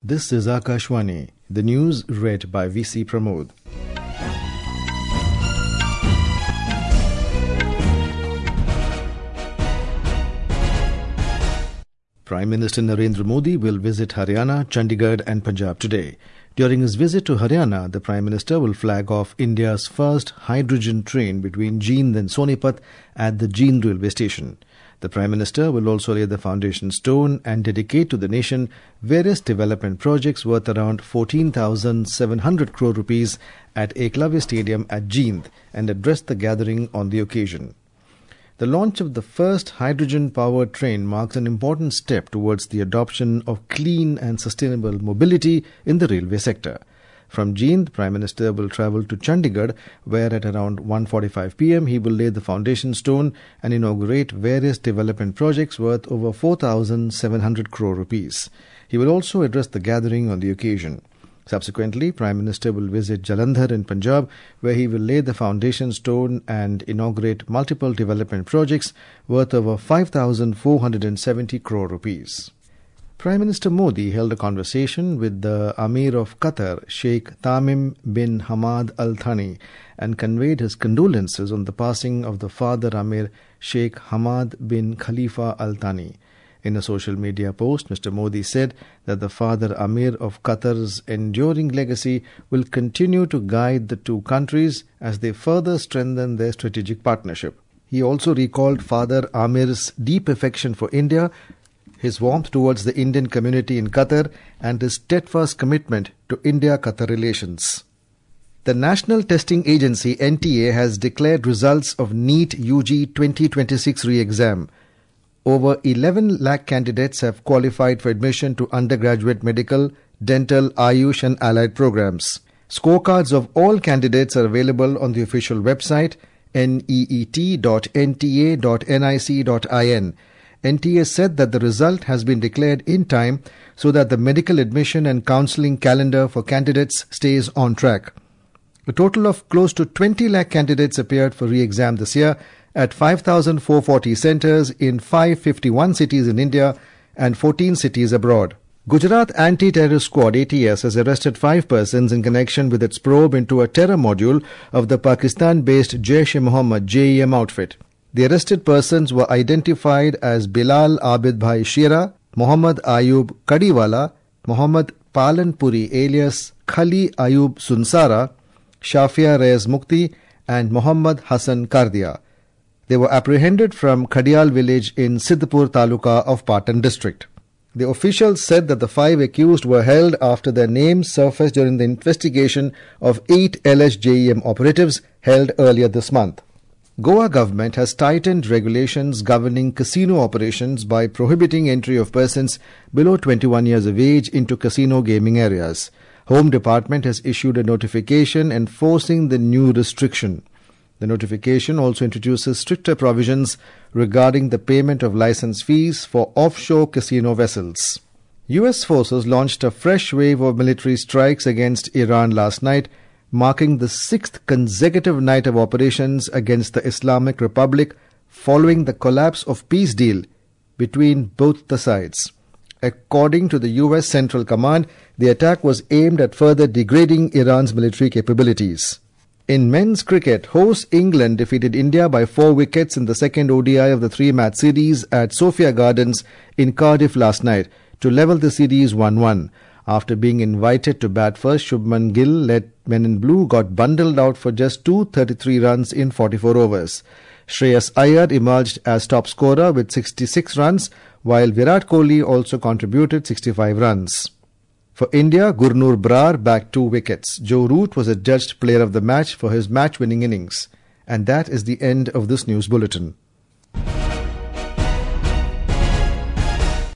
This is Akashwani. The news read by VC Pramod. Prime Minister Narendra Modi will visit Haryana, Chandigarh and Punjab today. During his visit to Haryana, the Prime Minister will flag off India's first hydrogen train between Jind and Sonipat at the Jind railway station. The Prime Minister will also lay the foundation stone and dedicate to the nation various development projects worth around 14,700 crore rupees at Eklavya Stadium at Jind and address the gathering on the occasion. The launch of the first hydrogen-powered train marks an important step towards the adoption of clean and sustainable mobility in the railway sector. From Jind, the Prime Minister will travel to Chandigarh, where at around 1:45 p.m. he will lay the foundation stone and inaugurate various development projects worth over 4,700 crore rupees. He will also address the gathering on the occasion. Subsequently, Prime Minister will visit Jalandhar in Punjab, where he will lay the foundation stone and inaugurate multiple development projects worth over 5,470 crore rupees. Prime Minister Modi held a conversation with the Amir of Qatar, Sheikh Tamim bin Hamad Al Thani, and conveyed his condolences on the passing of the father Amir, Sheikh Hamad bin Khalifa Al Thani. In a social media post, Mr. Modi said that the father Amir of Qatar's enduring legacy will continue to guide the two countries as they further strengthen their strategic partnership. He also recalled Father Amir's deep affection for India, his warmth towards the Indian community in Qatar, and his steadfast commitment to India-Qatar relations. The National Testing Agency NTA has declared results of NEET UG 2026 re-exam. Over 11 lakh candidates have qualified for admission to undergraduate medical, dental, Ayush and allied programs. Scorecards of all candidates are available on the official website neet.nta.nic.in. NTA said that the result has been declared in time so that the medical admission and counselling calendar for candidates stays on track. A total of close to 20 lakh candidates appeared for re-exam this year at 5,440 centres in 551 cities in India and 14 cities abroad. Gujarat Anti-Terror Squad ATS has arrested 5 persons in connection with its probe into a terror module of the Pakistan-based Jaish-e-Mohammed JEM outfit. The arrested persons were identified as Bilal Abid Bhai Shira, Mohammad Ayub Kadiwala, Mohammad Palanpuri alias Khali Ayub Sunsara, Shafia Rez Mukti and Mohammad Hassan Kardia. They were apprehended from Khadial village in Siddhpur Taluka of Patan district. The officials said that the 5 accused were held after their names surfaced during the investigation of 8 LSJEM operatives held earlier this month. Goa government has tightened regulations governing casino operations by prohibiting entry of persons below 21 years of age into casino gaming areas. Home Department has issued a notification enforcing the new restriction. The notification also introduces stricter provisions regarding the payment of license fees for offshore casino vessels. US forces launched a fresh wave of military strikes against Iran last night, marking the 6th consecutive night of operations against the Islamic Republic following the collapse of peace deal between both the sides. According to the US Central Command, the attack was aimed at further degrading Iran's military capabilities. In men's cricket, host England defeated India by 4 wickets in the second ODI of the 3-match series at Sophia Gardens in Cardiff last night to level the series 1-1. After being invited to bat first, Shubman Gill-led Men in Blue got bundled out for just 233 runs in 44 overs. Shreyas Iyer emerged as top scorer with 66 runs, while Virat Kohli also contributed 65 runs. For India, Gurnoor Brar bagged 2 wickets. Joe Root was adjudged player of the match for his match-winning innings. And that is the end of this news bulletin.